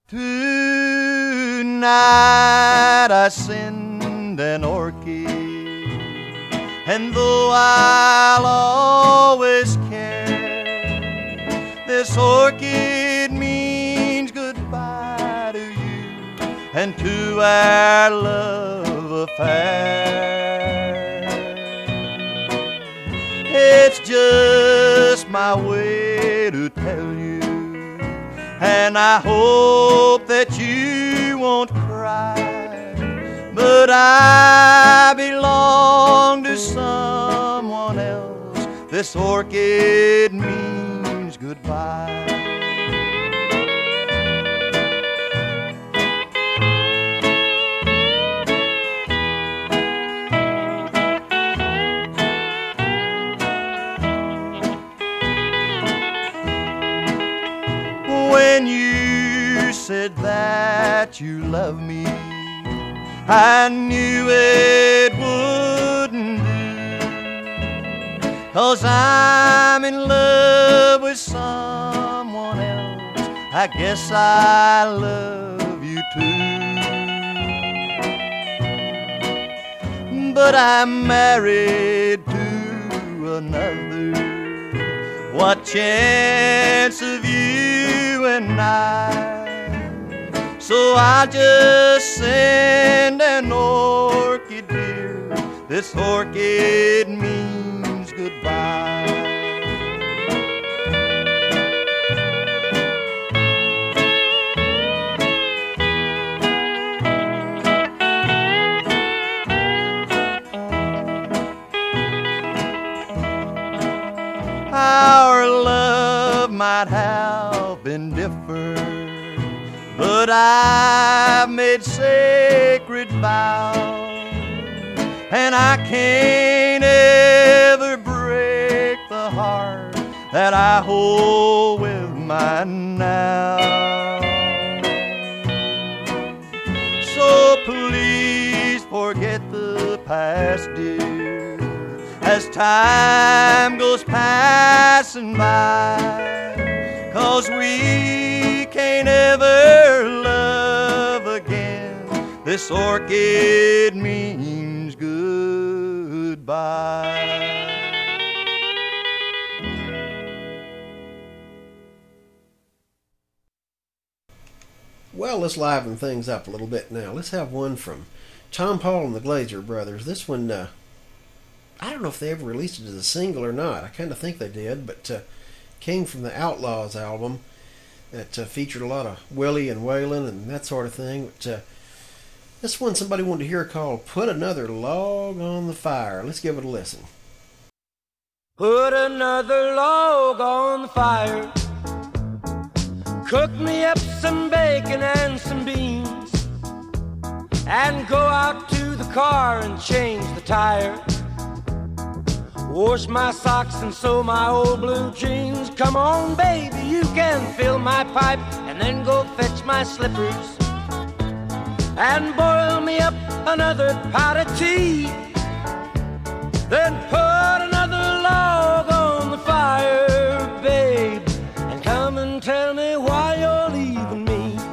Tonight I send an orchid, and though I'll always care, this orchid means goodbye to you and to our love affair. It's just my way to tell you, and I hope that you won't cry, but I belong to someone else. This orchid means goodbye. When you said that you love me, I knew it wouldn't do, 'cause I'm in love with someone else. I guess I love you too, but I'm married to another. What chance of you and I? So I just send an orchid, dear. This orchid means goodbye. Our love might have been different, but I've made sacred vows, and I can't ever break the heart that I hold with mine now. So please forget the past, dear, as time goes passing by, 'cause we can't ever love again. This orchid means goodbye. Well, let's liven things up a little bit now. Let's have one from Tom Paul and the Glazer Brothers. This one, I don't know if they ever released it as a single or not. I kind of think they did, but came from the Outlaws album that featured a lot of Willie and Waylon and that sort of thing. But this one somebody wanted to hear called Put Another Log on the Fire. Let's give it a listen. Put another log on the fire, cook me up some bacon and some beans, and go out to the car and change the tire. Wash my socks and sew my old blue jeans. Come on, baby, you can fill my pipe, and then go fetch my slippers and boil me up another pot of tea. Then put another log on the fire, babe, and come and tell me why you're leaving me.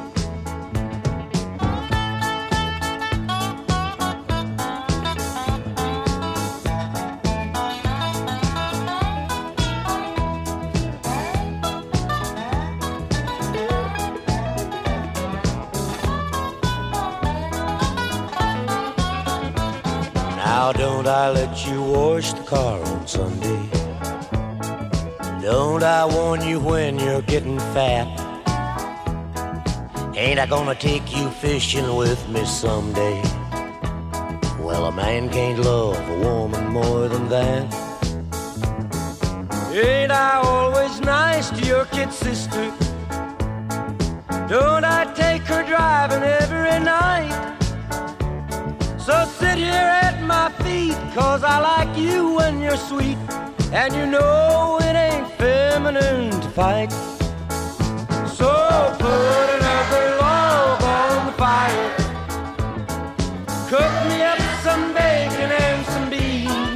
Now don't I let you wash the car on Sunday? Don't I warn you when you're getting fat? Ain't I gonna take you fishing with me someday? Well, a man can't love a woman more than that. Ain't I always nice to your kid sister? Don't I take her driving every night? So sit here at my feet, 'cause I like you when you're sweet, and you know it ain't feminine to fight. So put another log on the fire, cook me up some bacon and some beans,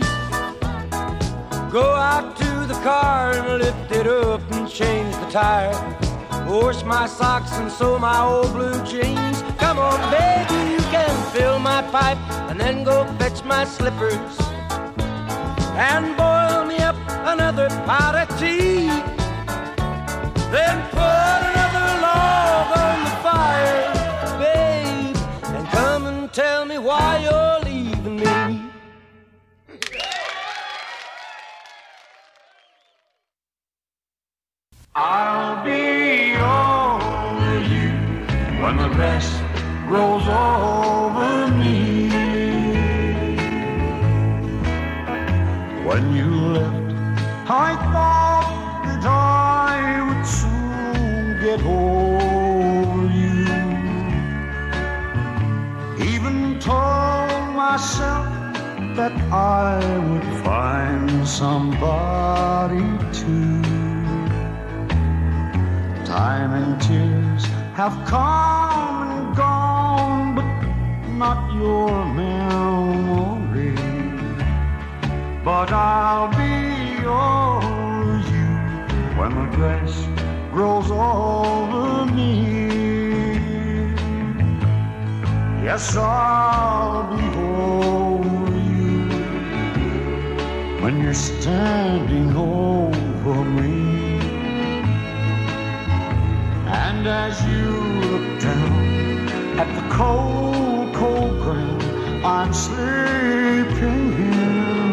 go out to the car and lift it up and change the tire. wash my socks and sew my old blue jeans. Come on, baby, you can fill my pipe and then go fetch my slippers and boil me up another pot of tea. Then put another log on the fire, babe, and come and tell me why you're leaving me. I'll be over you when the grass grows over me. When you left, I thought that I would soon get over you. Even told myself that I would find somebody to. Time and tears have come and gone, but not your memory. But I'll be over you when the grass grows over me. Yes, I'll be over you when you're standing over me. And as you look down at the cold, cold ground I'm sleeping in,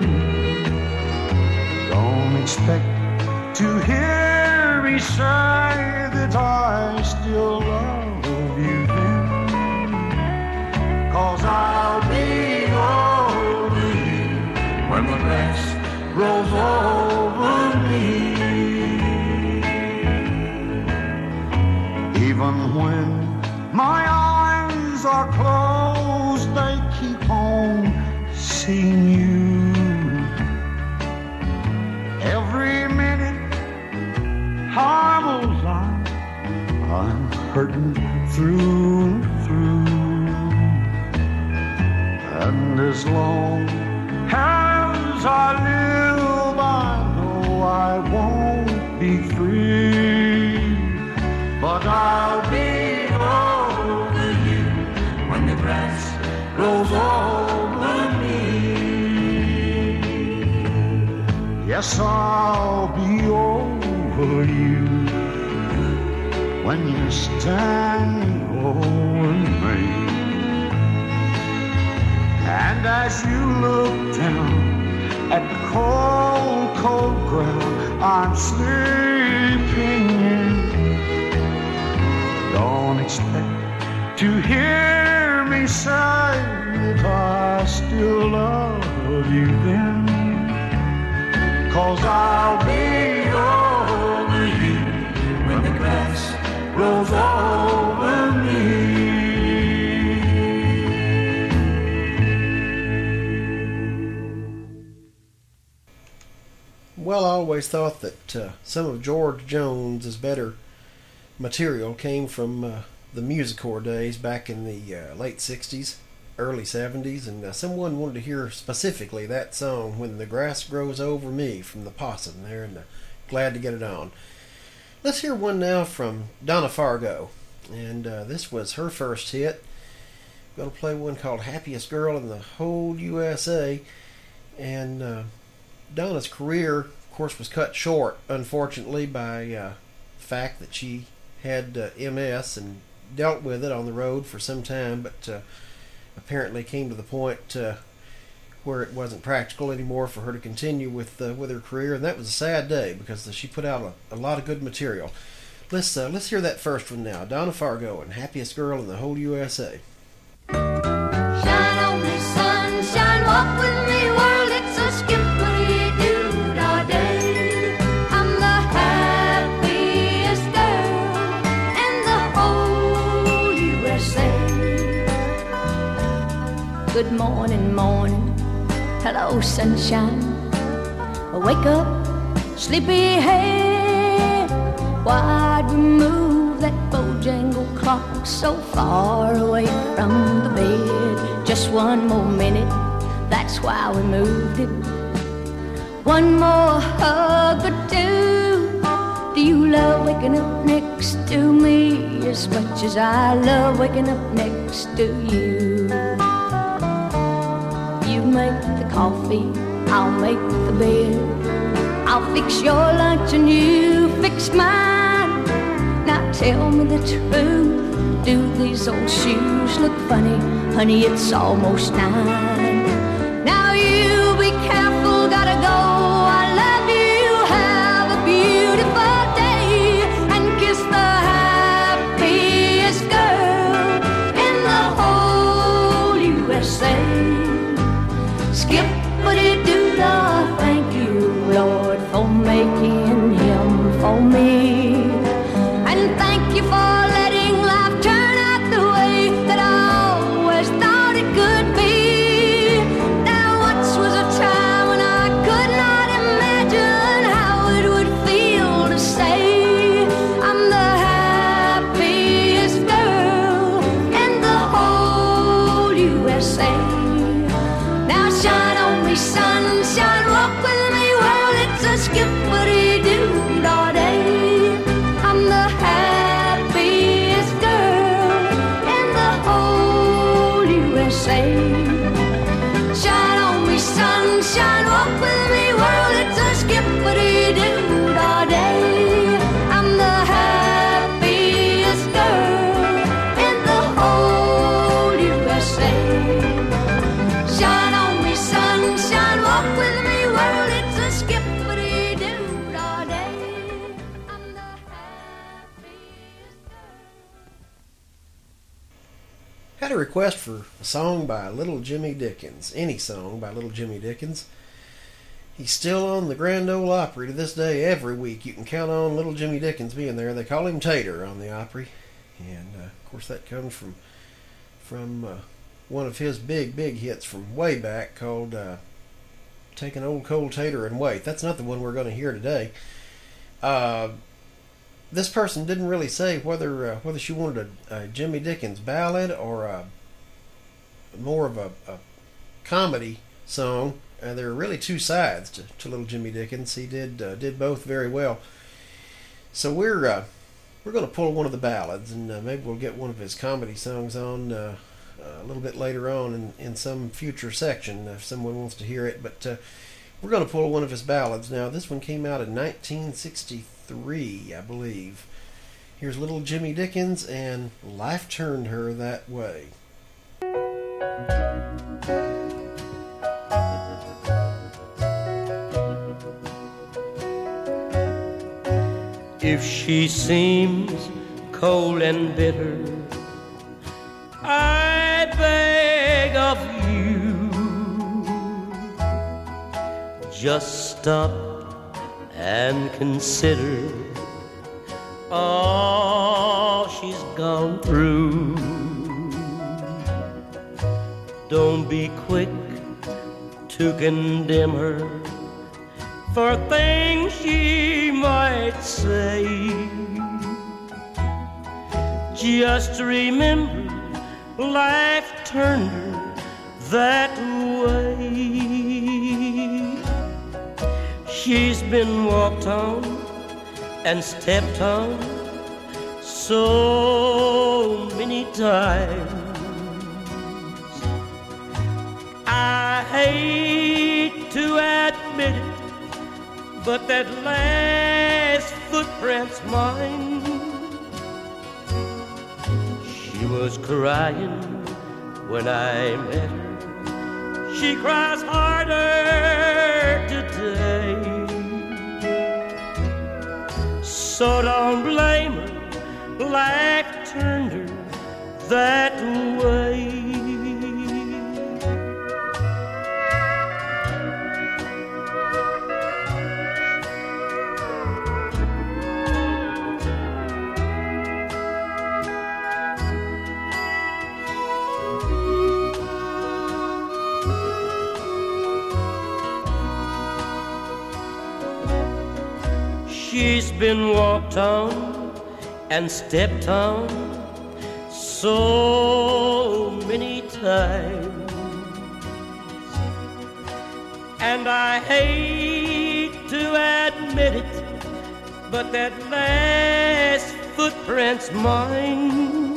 don't expect to hear me say that I still love you then. 'Cause I'll be over you when the grass grows over me. Even when my eyes are closed, they keep on seeing you. Every minute I'm alive, I'm hurting through and through. And as long as I live, I know I won't be free. But I'll be over you when the grass grows over me. Yes, I'll be over you when you're standing over me. And as you look down at the cold, cold ground I'm sleeping in, don't expect to hear me say that I still love you then. 'Cause I'll be over you when the grass grows over me. Well, I always thought that some of George Jones's better material came from the Music-Core days back in the late 60s, early 70s, and someone wanted to hear specifically that song, When the Grass Grows Over Me, from the Possum there, and glad to get it on. Let's hear one now from Donna Fargo, and this was her first hit. I'm going to play one called Happiest Girl in the Whole USA, and Donna's career, of course, was cut short, unfortunately, by the fact that she had MS and dealt with it on the road for some time, but apparently came to the point where it wasn't practical anymore for her to continue with her career, and that was a sad day because she put out a lot of good material. Let's hear that first one now. Donna Fargo and Happiest Girl in the Whole USA. Shine on me, sunshine, walk with me, world, it's a skippity-doo all day. I'm the happiest girl in the whole USA. Good morning, morning, hello, sunshine. Wake up, sleepyhead. Why'd we move that Bojangle clock so far away from the bed? Just one more minute, that's why we moved it. One more hug or two, do you love waking up next to me as much as I love waking up next to you. You make the coffee, I'll make the bed. I'll fix your lunch and you fix mine. Now tell me the truth, do these old shoes look funny? Honey, it's almost 9. Now you be careful, gotta go. I love you, have a beautiful day, and kiss the happiest girl in the whole USA. Skippity-doo-dah, thank you, Lord, for making him for me. And thank you for letting life turn out the way that I always thought it could be. Now once was a time when I could not imagine how it would feel to say I'm the happiest girl in the whole USA. Now shine on me, sunshine, walk with me, world, it's a skippity-doo-dah day. I'm the happiest girl in the whole USA. Shine on me, sunshine, walk with me, world, it's a skippity-doo-dah day. I'm the happiest girl in the whole USA. Shine on me, sunshine, walk with me, world, it's a skippity-doo-dah day. I'm the happiest girl. Had a request for a song by Little Jimmy Dickens. Any song by Little Jimmy Dickens. He's still on the Grand Ole Opry to this day. Every week you can count on Little Jimmy Dickens being there. They call him Tater on the Opry. And, of course, that comes from one of his big hits from way back called Take an Old Cold Tater and Wait. That's not the one we're going to hear today. This person didn't really say whether she wanted a Jimmy Dickens ballad or more of a comedy song. There are really two sides to Little Jimmy Dickens. He did both very well. So we're going to pull one of the ballads, and maybe we'll get one of his comedy songs on a little bit later on in some future section if someone wants to hear it. But we're going to pull one of his ballads. Now, this one came out in 1963, I believe. Here's Little Jimmy Dickens and Life Turned Her That Way. If she seems cold and bitter, I beg of you, just stop and consider all she's gone through. Don't be quick to condemn her for things she might say. Just remember, life turned her that way. She's been walked on and stepped on so many times. I hate to admit it, but that last footprint's mine. She was crying when I met her. She cries harder today. So don't blame her, life turned her that way. She's been walked on and stepped on so many times, and I hate to admit it, but that last footprint's mine.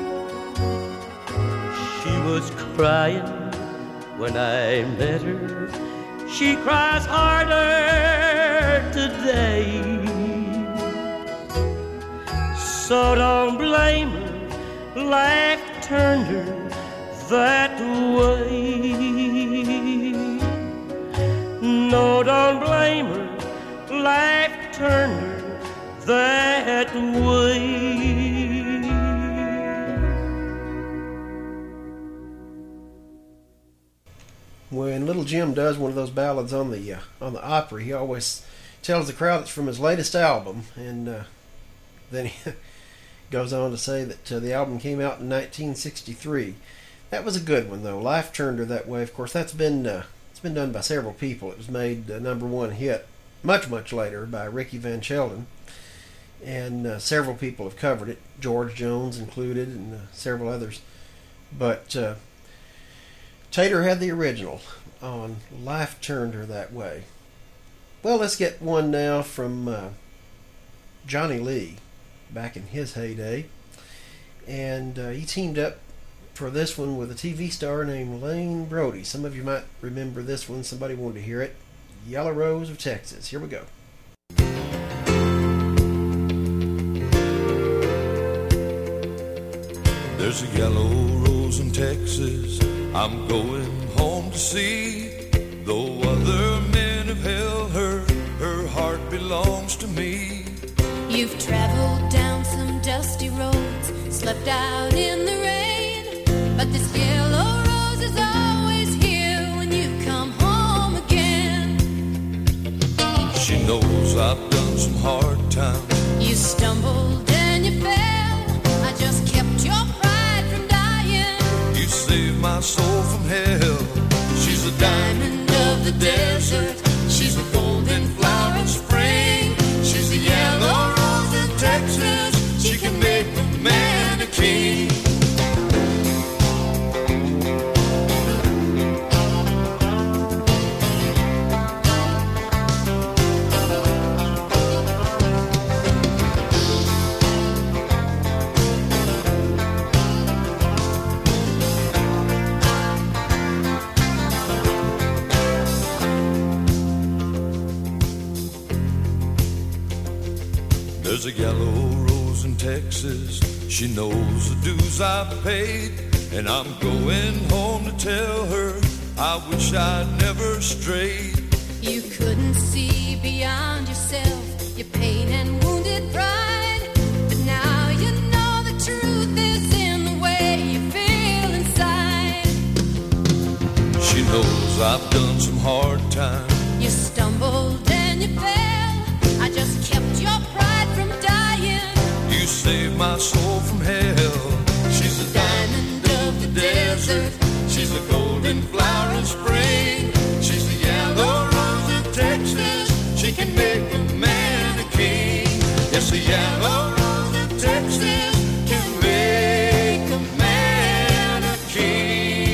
She was crying when I met her. She cries harder today. So don't blame her, life turned her that way. No, don't blame her, life turned her that way. When Little Jim does one of those ballads on the Opry, he always tells the crowd it's from his latest album, and then he goes on to say that the album came out in 1963. That was a good one, though. Life Turned Her That Way. Of course, it's been done by several people. It was made a #1 hit much later by Ricky Van Sheldon, and several people have covered it, George Jones included, and several others. But Tater had the original on Life Turned Her That Way. Well, let's get one now from Johnny Lee, back in his heyday. And he teamed up for this one with a TV star named Lane Brody. Some of you might remember this one. Somebody wanted to hear it. Yellow Rose of Texas. Here we go. There's a yellow rose in Texas I'm going home to see. Though other men have held her, her heart belongs to me. You've traveled down some dusty roads, slept out in the rain, but this yellow rose is always here when you come home again. She knows I've done some hard times. You stumbled and you fell, I just kept your pride from dying. You saved my soul from hell. She's a diamond of the desert. She's a golden flower in spring. She's a yellow rose in Texas. She can make a man a king. There's a yellow rose in Texas. She knows the dues I've paid, and I'm going home to tell her I wish I'd never strayed. You couldn't see beyond yourself, your pain and wounded pride, but now you know the truth is in the way you feel inside. She knows I've done some hard times. You stumbled and you fell, I just kept your pride from dying. You saved my soul from hell. She's a diamond of the desert. She's a golden flower in spring. She's a yellow rose in Texas. She can make a man a king. Yes, a yellow rose in Texas can make a man a king.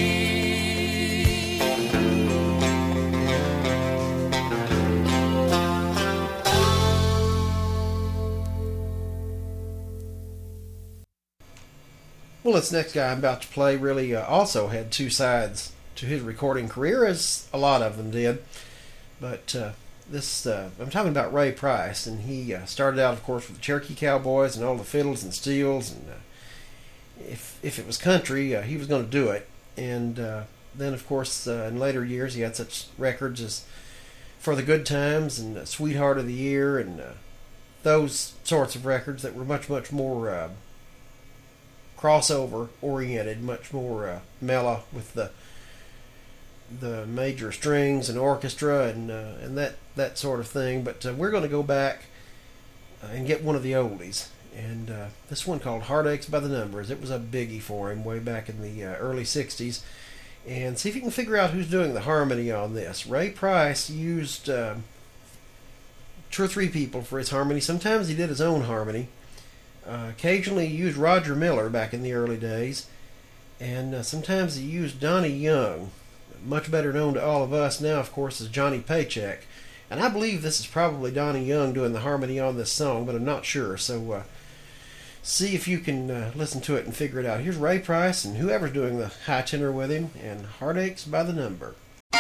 Well, this next guy I'm about to play really also had two sides to his recording career, as a lot of them did. But I'm talking about Ray Price, and he started out, of course, with the Cherokee Cowboys and all the fiddles and steels, and if it was country, he was going to do it. And then, of course, in later years, he had such records as For the Good Times and Sweetheart of the Year, and those sorts of records that were much more crossover oriented, much more mellow with the major strings and orchestra and that sort of thing. But we're going to go back and get one of the oldies, and this one called Heartaches by the Numbers. It was a biggie for him way back in the early 60s. And see if you can figure out who's doing the harmony on this. Ray Price used 2 or 3 people for his harmony. Sometimes he did his own harmony. Occasionally he used Roger Miller back in the early days, and sometimes he used Donnie Young, much better known to all of us now, of course, as Johnny Paycheck. And I believe this is probably Donnie Young doing the harmony on this song, but I'm not sure. So see if you can listen to it and figure it out. Here's Ray Price and whoever's doing the high tenor with him, and Heartaches by the Number.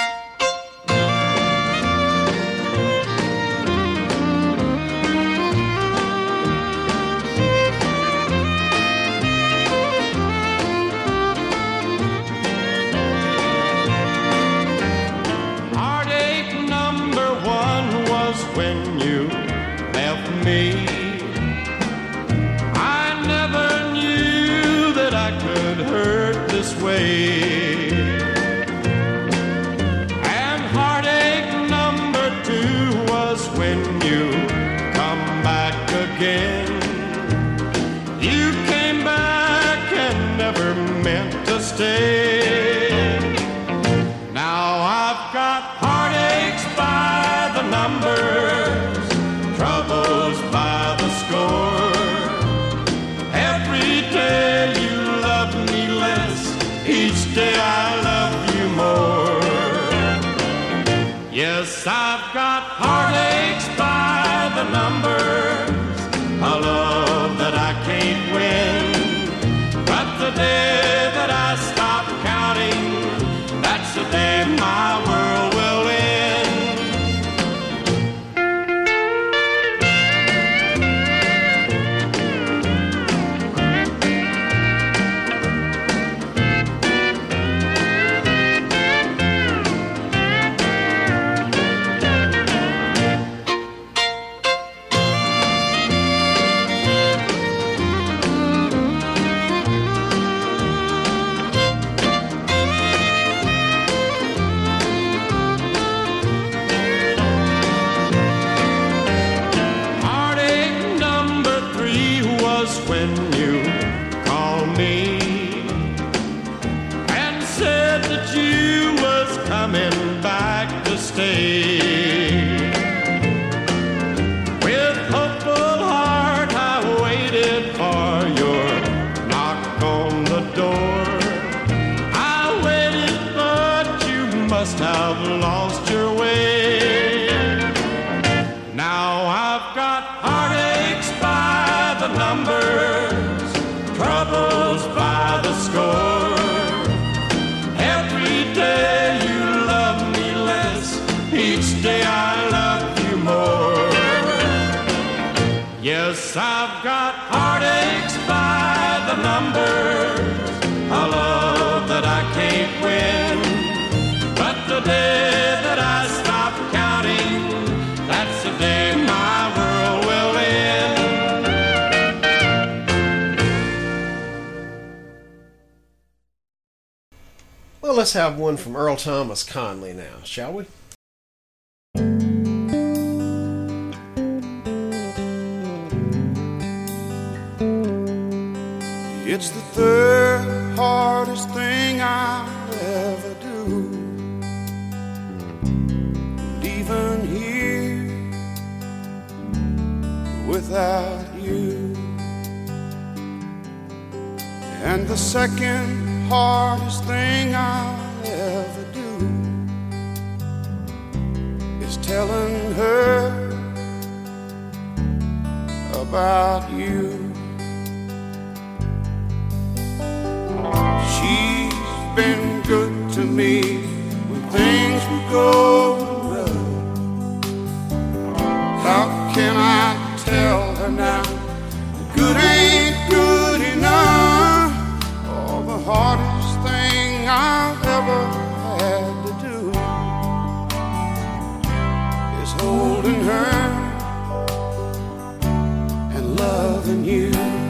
When you left me, I never knew that I could hurt this way. And heartache number 2 was when you come back again. You came back and never meant to stay. Now I've got heartaches by the numbers, troubles by the score. Every day you love me less, each day I love you more. Yes, I've got heartaches by the numbers, a love that I can't win. But the day that I stop counting, that's the day my world will end. With hopeful heart I waited for your knock on the door. I waited, but you must have lost your way. Now I've got heartaches by the numbers, troubles by the score. Every day you love me less, each day I love you more. Yes, I've got heartaches by the numbers, a love that I can't win. But the day that I stop counting, that's the day my world will end. Well, let's have one from Earl Thomas Conley now, shall we? It's the third hardest thing I'll ever do. And even here, without you. And the second hardest thing I'll ever do is telling her about you. She's been good to me when things were going rough. How can I tell her now that good ain't good enough? Oh, the hardest thing I've ever had to do is holding her and loving you.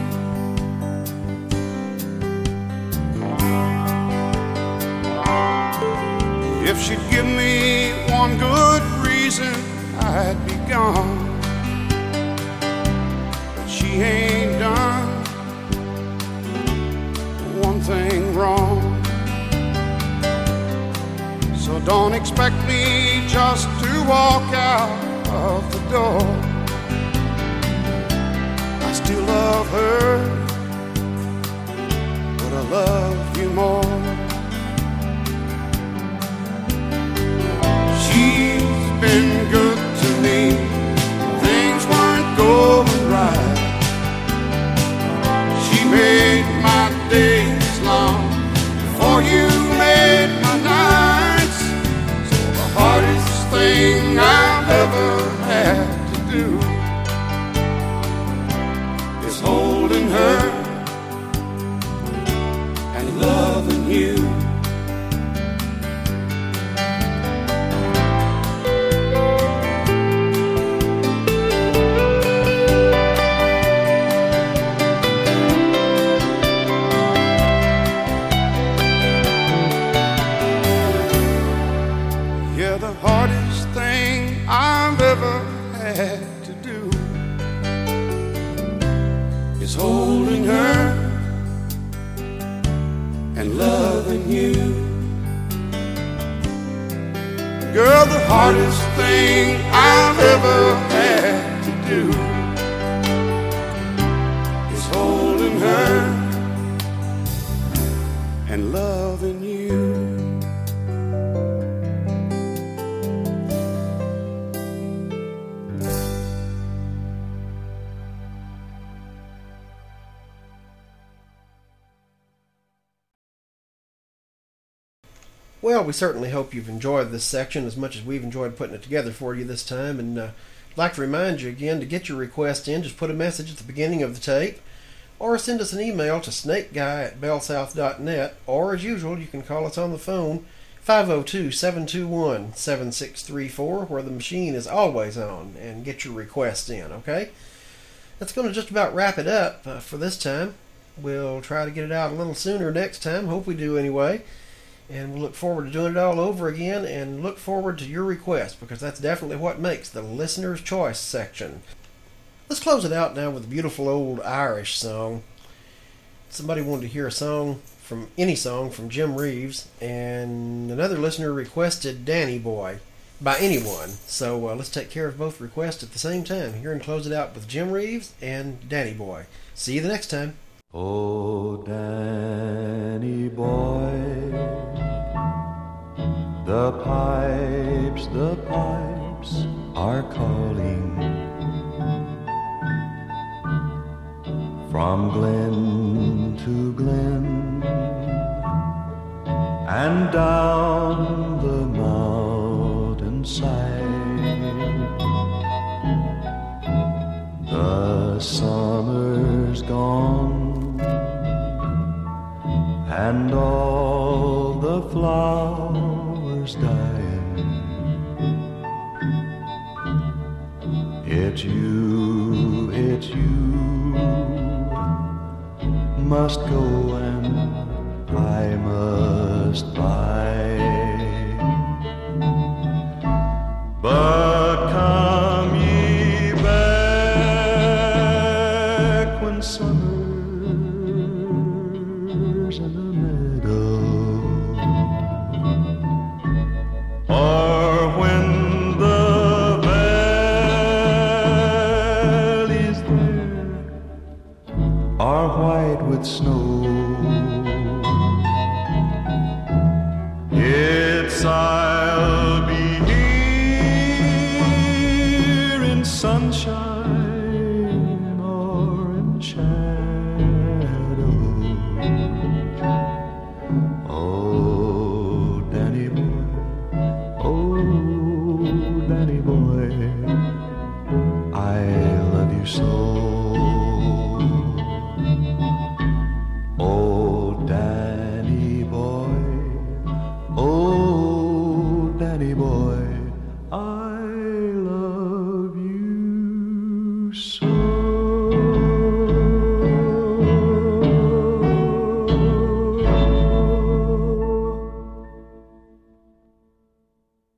If she'd give me one good reason, I'd be gone. But she ain't done one thing wrong. So don't expect me just to walk out of the door. I still love her, but I love you more. She's been good more, you made my nights. So the hardest thing I've ever had to do is holding her and loving you. Yeah, the hardest thing I've ever had to do is holding her and loving you. Girl, the hardest thing I've ever had to do is holding her and loving you. Well, we certainly hope you've enjoyed this section as much as we've enjoyed putting it together for you this time. And I'd like to remind you again to get your request in. Just put a message at the beginning of the tape, or send us an email to snakeguy@bellsouth.net, or as usual, you can call us on the phone, 502-721-7634, where the machine is always on, and get your request in, okay? That's going to just about wrap it up for this time. We'll try to get it out a little sooner next time. Hope we do anyway. And we'll look forward to doing it all over again, and look forward to your request, because that's definitely what makes the Listener's Choice section. Let's close it out now with a beautiful old Irish song. Somebody wanted to hear any song from Jim Reeves, and another listener requested Danny Boy by anyone. So let's take care of both requests at the same time here and close it out with Jim Reeves and Danny Boy. See you the next time. Oh, Danny boy, the pipes are calling from glen to glen and down the mountainside. The summer's gone and all the flowers dying. It's you must go and I must buy. But come ye back when summer's in the meadow, or when the valleys there are white with snow. It's I'll be here in sunshine or in shadow. Oh, Danny boy, I love you so. Oh, Danny boy, I love you so.